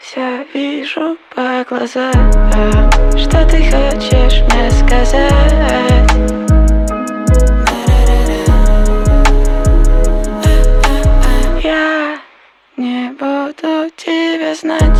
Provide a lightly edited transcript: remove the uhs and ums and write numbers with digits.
Я вижу по глазам, что ты хочешь мне сказать. Я не буду тебя знать.